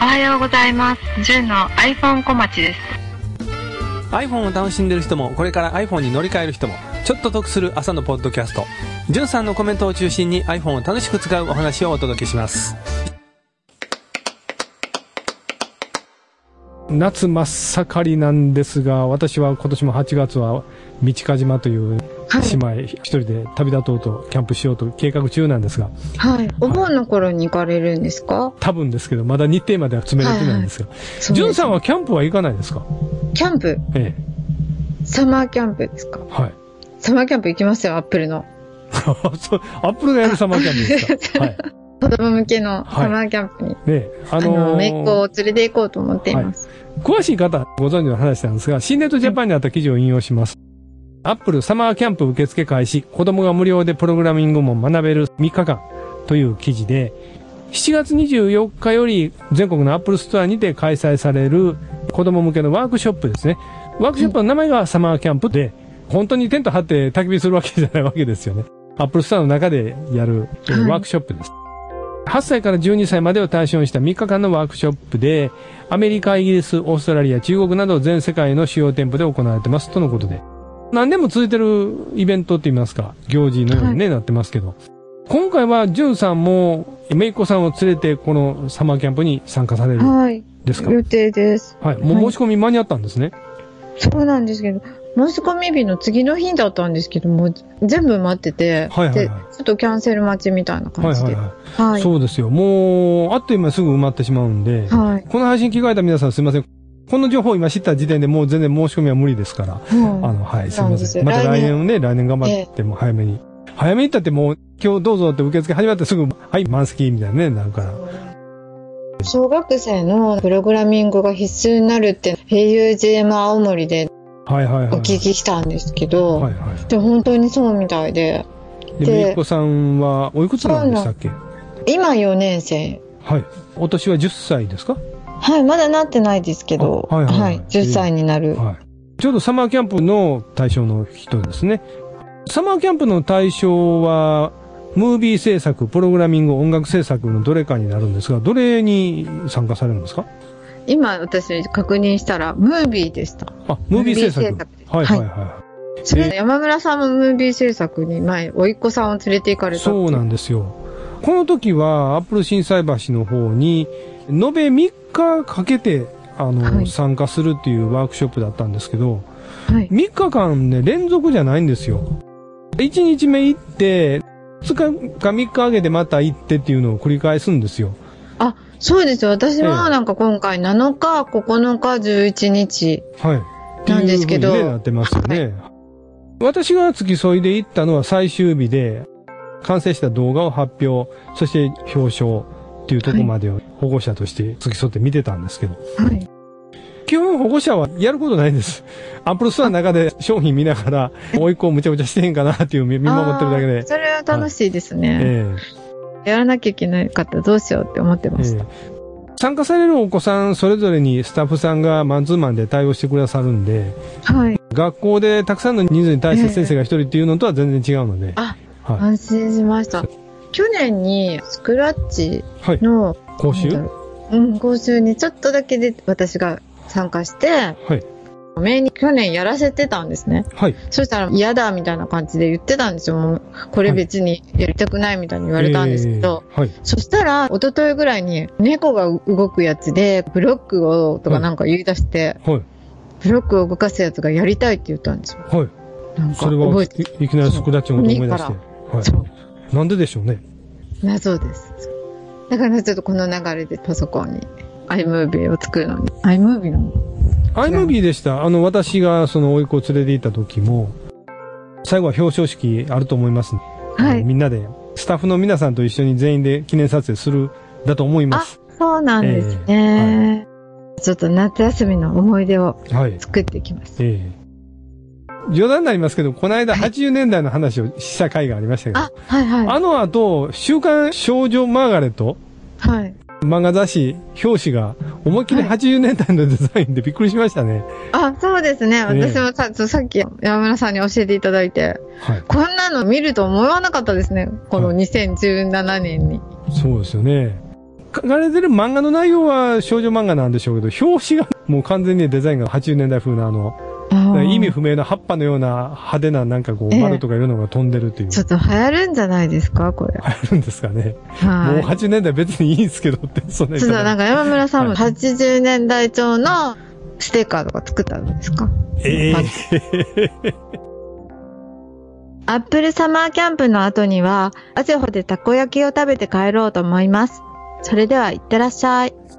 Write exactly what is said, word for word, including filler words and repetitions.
おはようございます。じゅんの iPhone 小町です。 iPhone を楽しんでる人もこれから iPhone に乗り換える人もちょっと得する朝のポッドキャスト、じゅんさんのコメントを中心に iPhone を楽しく使うお話をお届けします。 夏真っ盛りなんですが、私は今年もはちがつは道賀島という島へ一人で旅立とうとキャンプしようと計画中なんですが、 はい、お盆の頃に行かれるんですか？ 多分ですけどまだ日程までは詰めれてないんですが、じゅんさんはキャンプは行かないですか？ キャンプ、ええ、サマーキャンプですか？はい、サマーキャンプ行きますよ、アップルのそう、アップルがやるサマーキャンプですか？はい、 子供向けのサマーキャンプに、はい、ね、あのー、あの姪っ子を連れて行こうと思っています、はい。 詳しい方ご存知の話なんですが、シーネットジャパンにあった記事を引用します。アップルサマーキャンプ受付開始、子供が無料でプログラミングも学べるみっかかんという記事で、しちがつにじゅうよっかより全国のアップルストアにて開催される子供向けのワークショップですね。ワークショップの名前がサマーキャンプで、本当にテント張って焚き火するわけじゃないわけですよね。アップルストアの中でやる、えー、ワークショップです。はっさいからじゅうにさいまでを対象にしたみっかかんのワークショップで、アメリカ、イギリス、オーストラリア、中国など全世界の主要店舗で行われてますとのことで、何年も続いてるイベントって言いますか、行事のように、ね、はい、なってますけど、今回はじゅんさんも姪っ子さんを連れてこのサマーキャンプに参加されるですか？ はい、予定です。 はい、もう申し込み間に合ったんですね。はい、 そうなんですけど、申し込み日の次の日だったんですけども、全部待ってて、はいはいはい、で、ちょっとキャンセル待ちみたいな感じで。はいはいはいはい、 そうですよ。もう、あっという間すぐ埋まってしまうんで、はい、この配信聞かれた皆さんすいません。この情報を今知った時点でもう全然申し込みは無理ですから、うん、あの、はい、すいません。また来年をね、来年頑張っても早めに。えー、早めに行ったってもう、今日どうぞって受付始まってすぐ、はい、満席みたいなね、なるから。 小学生のプログラミングが必須になるって、エーユージーエム 青森で、はいはいはい、お聞きしたんですけど、はいはい、で本当にそうみたいで。 で、めいっ子さんはおいくつなんでしたっけ？ 今よねんせい。 はい。お年はじゅっさいですか？ はい、まだなってないですけど、はい、はいはい、じゅっさいになる、えーはい。 ちょうどサマーキャンプの対象の人ですね。サマーキャンプの対象は、ムービー制作、プログラミング、音楽制作のどれかになるんですが、どれに参加されるんですか？ 今私確認したらムービーでした。 あ、ムービー制作。はいはいはい。 はい、それ山村さんもムービー制作に前、おいっ子さんを連れて行かれたって。 そうなんですよ。この時はアップル心斎橋の方に、延べみっかかけて、あの、はい、参加するっていうワークショップだったんですけど、はい、みっかかんね、連続じゃないんですよ。いちにちめ行って、ふつかかみっかあげてまた行ってっていうのを繰り返すんですよ。 あ、そうですよ。私はなんか今回なのか、ここのか、じゅういちにちなんですけど。 はい。っていう風にね、なってますよね。はい、私が付き添いで行ったのは最終日で、完成した動画を発表、そして表彰っていうところまでを保護者として付き添って見てたんですけど。はい。基本保護者はやることないんです。アップルストアの中で商品見ながら、おいっ子をむちゃむちゃしてへんかなっていう見守ってるだけで。 それは楽しいですね。はい、えー、やらなきゃいけないかったらどうしようって思ってました。えー、 参加されるお子さんそれぞれにスタッフさんがマンツーマンで対応してくださるんで、はい、学校でたくさんの人数に対して先生が一人っていうのとは全然違うので。 あ、はい、安心しました。去年にスクラッチの、はい、 講習うん、講習にちょっとだけで私が参加して、はい。メイに去年やらせてたんですね。はい。そしたら嫌だみたいな感じで言ってたんですよ。もうこれ別にやりたくないみたいに言われたんですけど、はい。えーはい、そしたら一昨日ぐらいに猫が動くやつでブロックをとかなんか言い出して、はい。ブロックを動かすやつがやりたいって言ったんですよ。はい。なんかそれはい、いきなりスクラッチのことを思い出して。はい。そう。なんででしょうね。 謎です。だからちょっとこの流れでパソコンに iMovie を作るのに iMovie の iMovie でした。あの、私がその甥っ子を連れて行った時も、最後は表彰式あると思います。はい。みんなで、スタッフの皆さんと一緒に全員で記念撮影する、だと思います。 あ、そうなんですね。えーはい、ちょっと夏休みの思い出を作ってきます。はい、えー、冗談になりますけど、この間はちじゅうねんだいの話をした回がありましたけど、 あ、はいはい。 あの後、週刊少女マーガレット、はい。漫画雑誌、表紙が思いっきりはちじゅうねんだいのデザインでびっくりしましたね。 はい、あ、そうですね。私もさ、さっき山村さんに教えていただいて、はい、こんなの見ると思わなかったですね。このにせんじゅうななねんに。 はい、そうですよね。 書かれてる漫画の内容は少女漫画なんでしょうけど、表紙がもう完全にデザインがはちじゅうねんだい風なあの、意味不明な葉っぱのような派手ななんかこう、丸とかいうのが飛んでるっていう。 ちょっと流行るんじゃないですかこれ。 流行るんですかね。 はい。 もうはちじゅうねんだい別にいいんですけどって、そんなちょっとなんか山村さんもはちじゅうねんだい調のステッカーとか作ったんですか？ ええー。アップルサマーキャンプの後には、アセホでたこ焼きを食べて帰ろうと思います。それでは、いってらっしゃい。